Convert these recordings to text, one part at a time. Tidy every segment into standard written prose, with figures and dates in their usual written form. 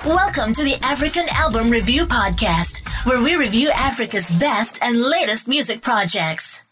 Welcome to the African Album Review Podcast, where we review Africa's best and latest music projects.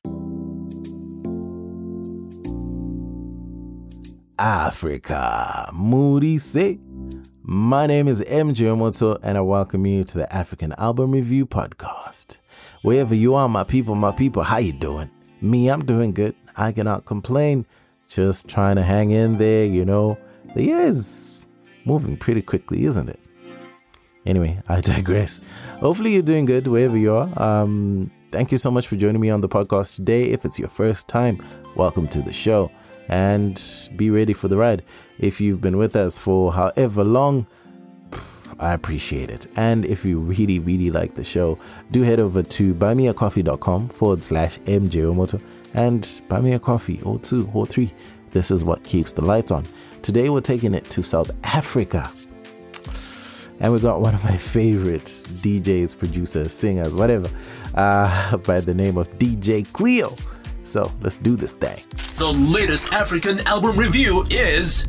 Africa, Moody say. My name is MJ Omoto, and I welcome you to the African Album Review Podcast. Wherever you are, my people, how you doing? Me, I'm doing good. I cannot complain. Just trying to hang in there, you know. The year is moving pretty quickly, isn't it? Anyway, I digress. Hopefully you're doing good wherever you are. Thank you so much for joining me on the podcast today. If it's your first time, welcome to the show and be ready for the ride. If you've been with us for however long, I appreciate it. And if you really, really like the show, do head over to buymeacoffee.com/MJ Omoto and buy me a coffee or two or three. This is what keeps the lights on. Today we're taking it to South Africa. And we got one of my favorite DJs, producers, singers, whatever, by the name of DJ Cleo. So let's do this thing. The latest African album review is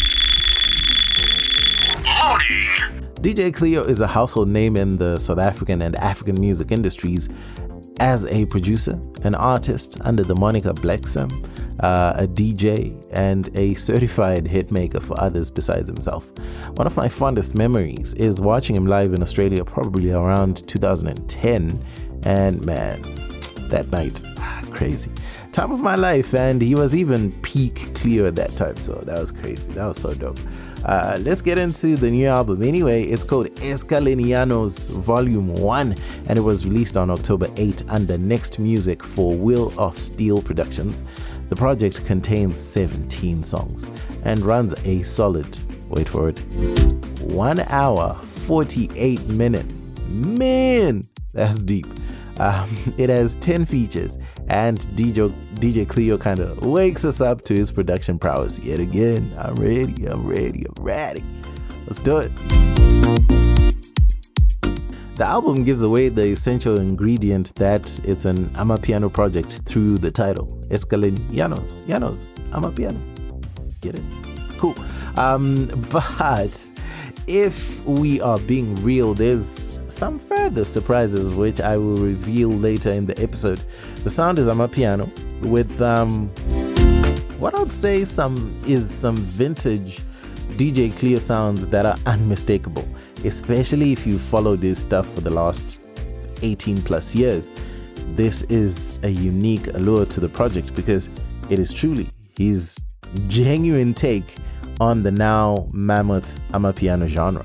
loading. DJ Cleo is a household name in the South African and African music industries as a producer, an artist under the moniker Blacksem, a DJ, and a certified hitmaker for others besides himself. One of my fondest memories is watching him live in Australia probably around 2010, and man, that night, crazy. Time of my life, and he was even peak Cleo at that time, so that was crazy. That was so dope. Let's get into the new album. Anyway, it's called Escalenianos Volume 1, and it was released on October 8 under Next Music for Wheel of Steel Productions. The project contains 17 songs and runs a solid, wait for it, 1 hour, 48 minutes. Man, that's deep. It has 10 features, and DJ Cleo kind of wakes us up to his production prowess yet again. I'm ready. Let's do it. The album gives away the essential ingredient that it's an Amapiano project through the title, Escalenianos, Amapiano. Get it? Cool. But if we are being real, there's some further surprises which I will reveal later in the episode. The sound is Amapiano with what I'd say some vintage DJ Cleo sounds that are unmistakable, especially if you followed this stuff for the last 18 plus years. This is a unique allure to the project because it is truly his genuine take on the now mammoth Amapiano genre.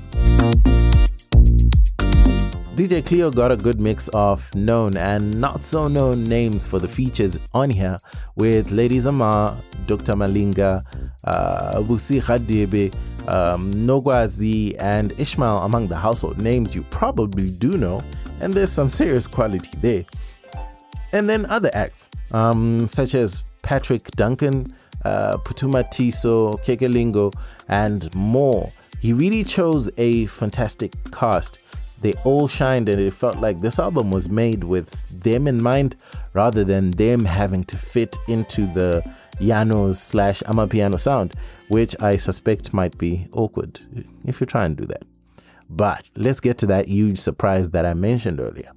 DJ Cleo got a good mix of known and not so known names for the features on here, with Lady Zamar, Dr. Malinga, Busi Radebe, Nogwazi, and Ishmael among the household names you probably do know, and there's some serious quality there. And then other acts, such as Patrick Duncan, Putuma Tiso, Kekelingo, and more. He really chose a fantastic cast. They all shined, and it felt like this album was made with them in mind rather than them having to fit into the Yanos/Amapiano sound, which I suspect might be awkward if you try and do that. But let's get to that huge surprise that I mentioned earlier.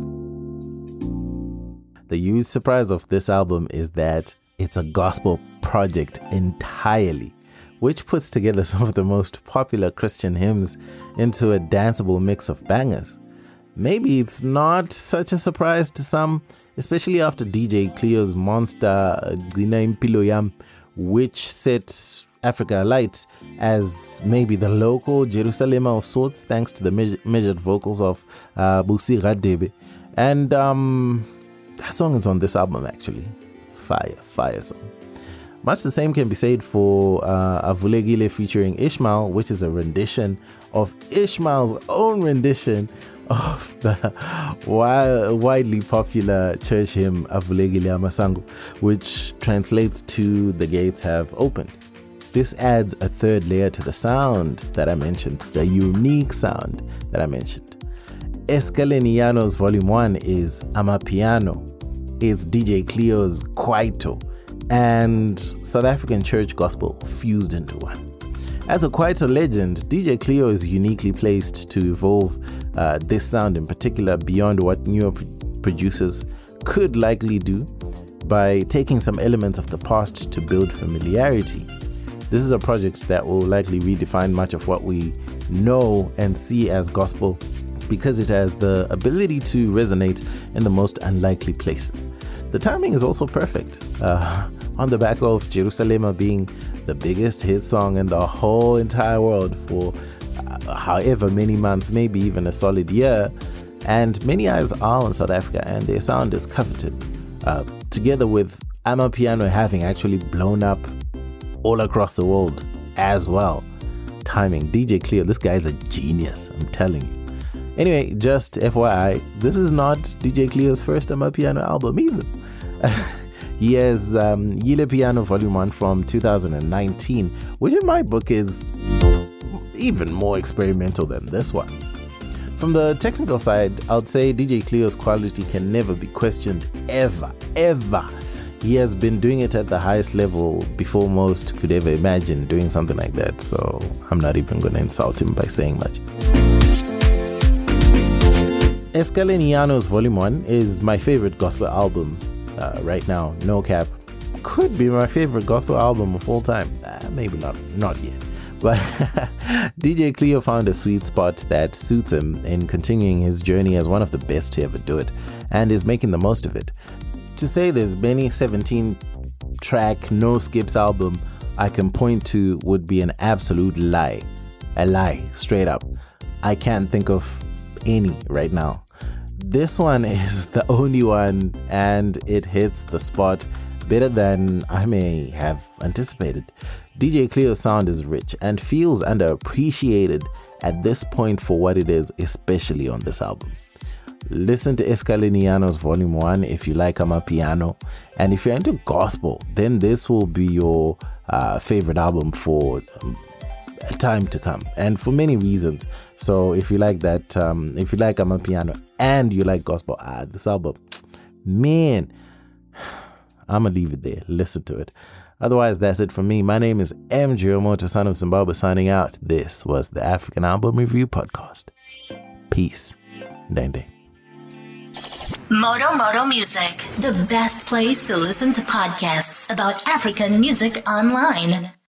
The huge surprise of this album is that it's a gospel project entirely, which puts together some of the most popular Christian hymns into a danceable mix of bangers. Maybe it's not such a surprise to some, especially after DJ Cleo's monster Gina Impilo Yam, which set Africa alight as maybe the local Jerusalem of sorts, thanks to the measured vocals of Busi Radebe. And that song is on this album actually. Fire song. Much the same can be said for Avulegile featuring Ishmael, which is a rendition of Ishmael's own rendition of the widely popular church hymn Avulegile Amasango, which translates to "The gates have opened." This adds a third layer to the sound that I mentioned, the unique sound that I mentioned. Escalenianos Volume 1 is Amapiano. It's DJ Cleo's Kwaito and South African church gospel fused into one. As a Kwaito legend, DJ Cleo is uniquely placed to evolve this sound in particular beyond what newer producers could likely do by taking some elements of the past to build familiarity. This is a project that will likely redefine much of what we know and see as gospel because it has the ability to resonate in the most unlikely places. The timing is also perfect. On the back of Jerusalema being the biggest hit song in the whole entire world for however many months, maybe even a solid year, and many eyes are on South Africa and their sound is coveted. Together with Amapiano having actually blown up all across the world as well. Timing. DJ Cleo, this guy is a genius, I'm telling you. Anyway, just FYI, this is not DJ Cleo's first Amapiano album either. He has Yile Piano Volume 1 from 2019, which in my book is even more experimental than this one. From the technical side, I would say DJ Cleo's quality can never be questioned, ever. He has been doing it at the highest level before most could ever imagine doing something like that, so I'm not even going to insult him by saying much. Escaleniano's Volume 1 is my favorite gospel album right now, no cap. Could be my favorite gospel album of all time. Maybe not yet. But DJ Cleo found a sweet spot that suits him in continuing his journey as one of the best to ever do it, and is making the most of it. To say there's many 17-track, no skips album I can point to would be an absolute lie. A lie, straight up. I can't think of any right now. This one is the only one, and it hits the spot better than I may have anticipated. DJ Cleo's sound is rich and feels underappreciated at this point for what it is, especially on this album. Listen to Escaleniano's Volume 1 if you like Amapiano, and if you're into gospel, then this will be your favorite album for a time to come, and for many reasons. So if you like that, if you like Amapiano and you like gospel, this album, man, I'm gonna leave it there. Listen to it. Otherwise, that's it from me. My name is MJ Omoto, son of Zimbabwe, signing out. This was the African Album Review Podcast. Peace. Dende. Moto Music, the best place to listen to podcasts about African music online.